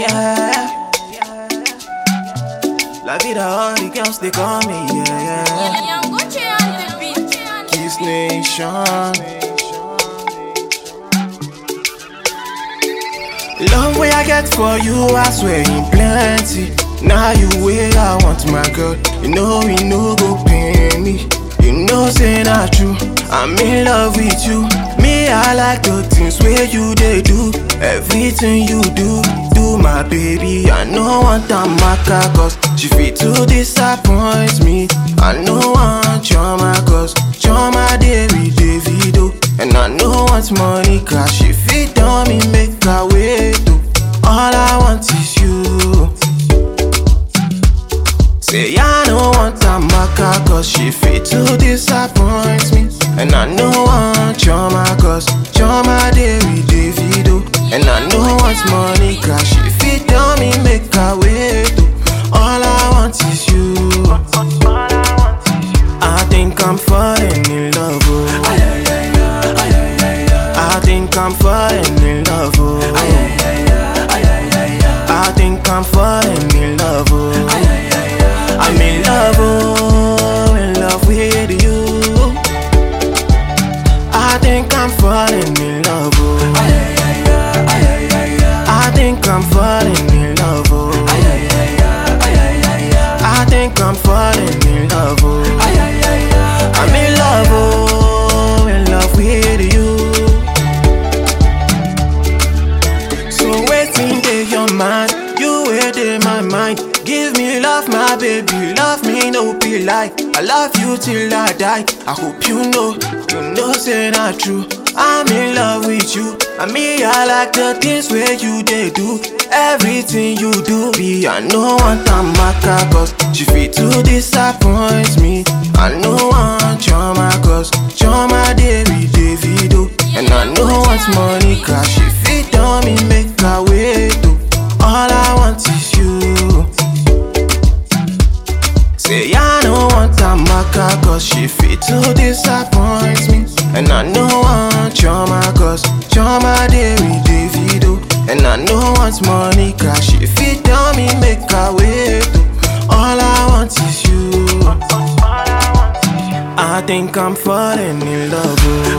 yeah. La vida, all the girls they call me, yeah. Kiss Nation. Love way I get for you, I swear in plenty. Now you way I want my girl. You know we no go pay me. You know say not true. I'm in love with you. Me, I like the things where you they do. Everything you do my baby. I know want a maka cause she fit to disappoint me. I know want trauma cause trauma dey with Davido. And I know want money cause she fit on me make her wait to. All I want is you. Say I don't want a maka cause she fit to disappoint me. And I know want trauma cause trauma dey with Davido. And I know want money cause she fit on me make her wait to. All I want is you. I think I'm falling in love, oh. I think I'm falling in love, oh. I think I'm falling in love, oh. I'm in love, oh, in love with you. I think I'm falling in love, oh. I think I'm falling in love, oh. I think I'm falling in love, oh. I'm in love, oh, in love with you. So waiting in your mind, you wait in my mind. Give me love, my baby, love me, no be lie. I love you till I die. I hope you know say not true. I'm in love with you. I mean, I like the things where you they do. Everything you do, be I know want a maka cause she fit to disappoint me. I know want trauma cause trauma dey with Davido. And I know want money cause she fit on me make her wait to. All I want is you. Say I don't want a maka cause she fit to disappoint me. And I know want trauma cause trauma dey with Davido. And I know want money cause she fit on me make her wait to. All I want is you. I think I'm falling in love, oh.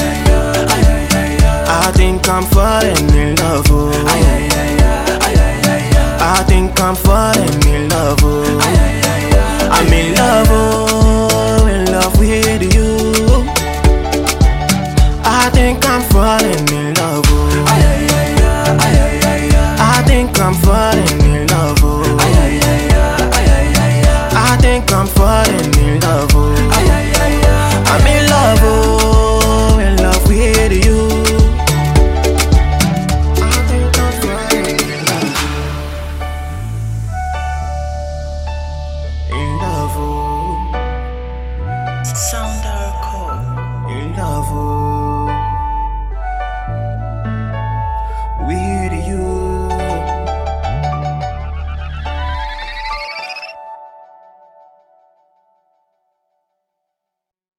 I think I'm falling in love, oh. I think I'm falling in love, oh. I'm in love, oh, in love with you. I think I'm falling in love, oh. I think I'm falling in love, oh. I think I'm falling in love, oh.